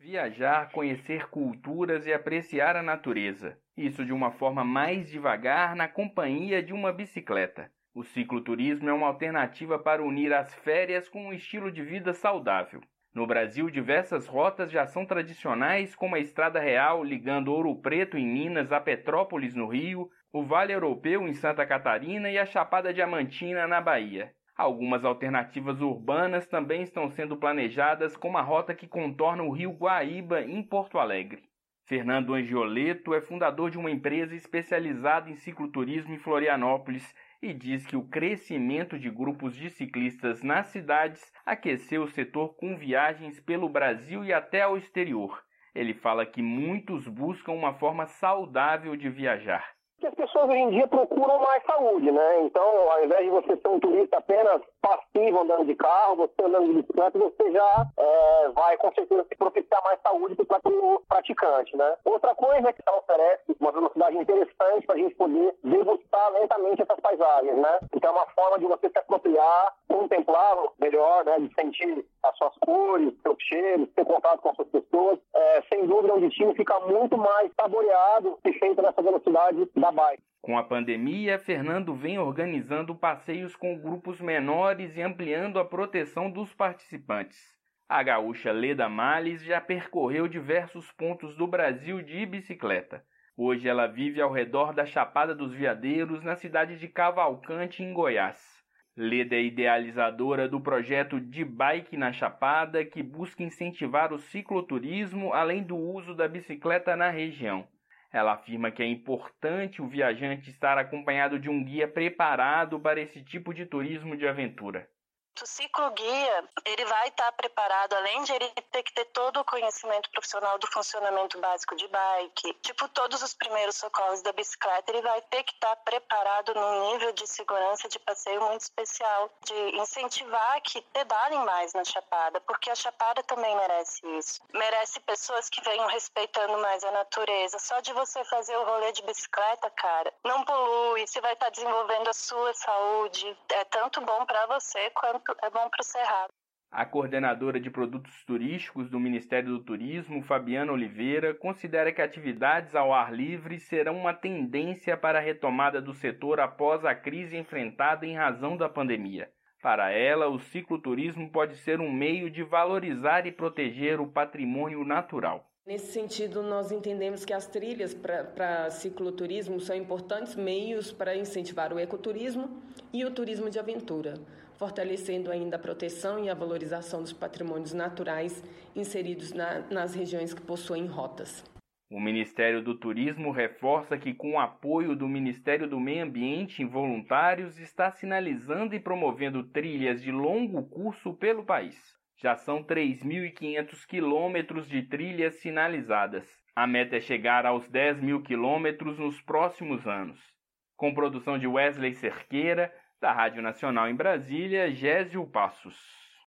Viajar, conhecer culturas e apreciar a natureza. Isso de uma forma mais devagar, na companhia de uma bicicleta. O cicloturismo é uma alternativa para unir as férias com um estilo de vida saudável. No Brasil, diversas rotas já são tradicionais, como a Estrada Real ligando Ouro Preto, em Minas, a Petrópolis, no Rio, o Vale Europeu, em Santa Catarina, e a Chapada Diamantina, na Bahia. Algumas alternativas urbanas também estão sendo planejadas, como a rota que contorna o Rio Guaíba, em Porto Alegre. Fernando Angioleto é fundador de uma empresa especializada em cicloturismo em Florianópolis e diz que o crescimento de grupos de ciclistas nas cidades aqueceu o setor com viagens pelo Brasil e até ao exterior. Ele fala que muitos buscam uma forma saudável de viajar. As pessoas hoje em dia procuram mais saúde, né? Então, ao invés de você ser um turista apenas passivo andando de carro, você andando de bicicleta, você já vai com certeza se propiciar mais saúde para o praticante, né? Outra coisa é que ela oferece uma velocidade interessante para a gente poder degustar lentamente essas paisagens, né? Então é uma forma de você se apropriar, contemplar melhor, né? De sentir as suas cores, seus cheiros, ter contato com as suas pessoas. Sem dúvida, o destino fica muito mais saboreado se feito nessa velocidade da bike. Com a pandemia, Fernando vem organizando passeios com grupos menores e ampliando a proteção dos participantes. A gaúcha Leda Males já percorreu diversos pontos do Brasil de bicicleta. Hoje ela vive ao redor da Chapada dos Veadeiros, na cidade de Cavalcante, em Goiás. Leda é idealizadora do projeto De Bike na Chapada, que busca incentivar o cicloturismo, além do uso da bicicleta na região. Ela afirma que é importante o viajante estar acompanhado de um guia preparado para esse tipo de turismo de aventura. O cicloguia, ele vai estar preparado, além de ele ter que ter todo o conhecimento profissional do funcionamento básico de bike, tipo todos os primeiros socorros da bicicleta, ele vai ter que estar preparado num nível de segurança de passeio muito especial, de incentivar que pedalem mais na Chapada, porque a Chapada também merece isso. Merece pessoas que venham respeitando mais a natureza. Só de você fazer o rolê de bicicleta, cara, não polui, você vai estar desenvolvendo a sua saúde. É tanto bom para você quanto é bom para o cerrado. A coordenadora de produtos turísticos do Ministério do Turismo, Fabiana Oliveira, considera que atividades ao ar livre serão uma tendência para a retomada do setor após a crise enfrentada em razão da pandemia. Para ela, o cicloturismo pode ser um meio de valorizar e proteger o patrimônio natural. Nesse sentido, nós entendemos que as trilhas para cicloturismo são importantes meios para incentivar o ecoturismo e o turismo de aventura, fortalecendo ainda a proteção e a valorização dos patrimônios naturais inseridos nas regiões que possuem rotas. O Ministério do Turismo reforça que, com o apoio do Ministério do Meio Ambiente e voluntários, está sinalizando e promovendo trilhas de longo curso pelo país. Já são 3.500 quilômetros de trilhas sinalizadas. A meta é chegar aos 10.000 quilômetros nos próximos anos. Com produção de Wesley Cerqueira, da Rádio Nacional em Brasília, Gésio Passos.